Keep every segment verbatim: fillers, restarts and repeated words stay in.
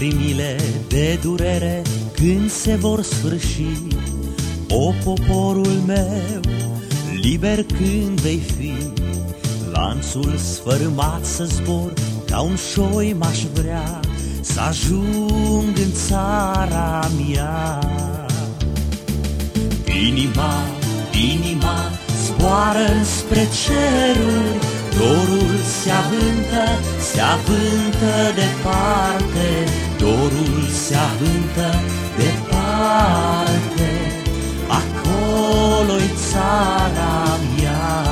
Lacrimile de durere când se vor sfârși, o, poporul meu, liber când vei fi. Lanțul sfărâmat să zbor, ca un șoi m-aș vrea să ajung în țara mea. Inima, inima zboară spre ceruri, dorul se avântă, se avântă departe, dorul se avântă departe, acolo-i țara mea.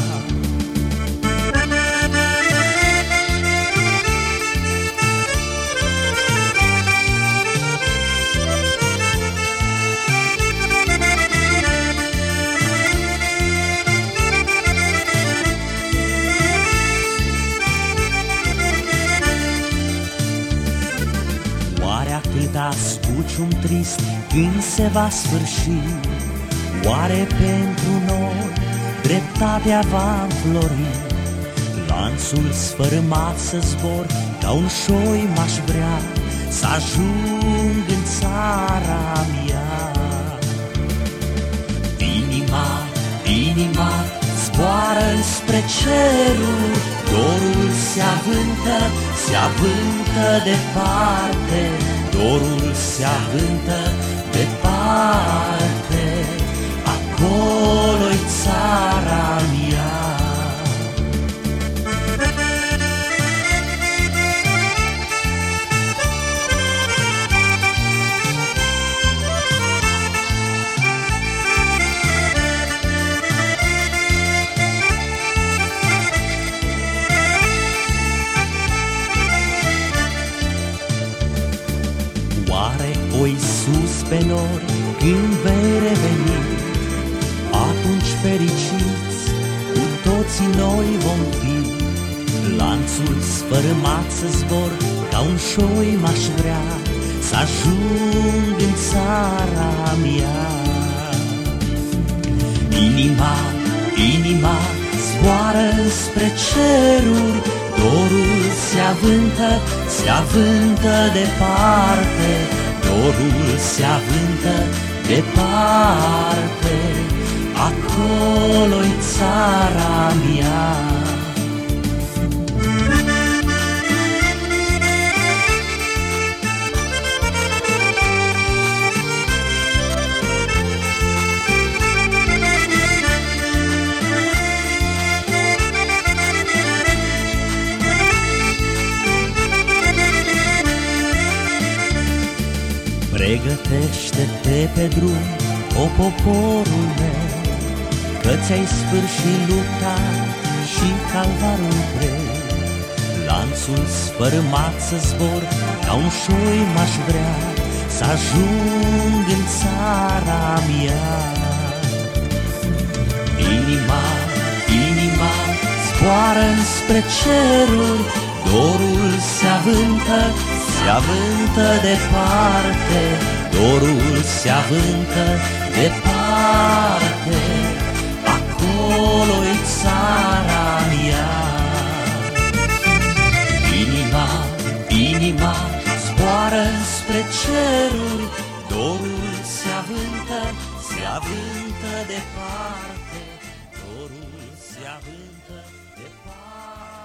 Cât ascucium trist când se va sfârși, oare pentru noi dreptatea va înflori? Lanțul sfărâmat să zbor, ca un șoi m-aș vrea să ajung în țara mea. Inima, inima zboară spre ceruri, dorul se avântă, se avântă departe, dorul se avântă departe, acolo-i țara mea. Oare, o Iisus pe nori, când vei reveni, atunci fericiți cu toții noi vom fi. Lanțul sfărâmat să zbor, ca un șoi m-aș vrea să ajung în țara mea. Inima, inima zboară spre ceruri, dorul se avântă, se avântă departe, dorul se avântă departe, acolo-i țara mea. Pregătește-te pe drum, o, poporul meu, că ți-ai sfârșit lupta și calvarul greu. Lanțul sfărâmat să zbor, ca un șoi m-aș vrea să ajung în țara mea. Inima, inima zboară spre ceruri, dorul se avântă, se avântă departe, dorul se avântă departe, acolo-i țara mea. Inima, inima zboară spre ceruri, dorul se avântă, se avântă departe, dorul se avântă departe.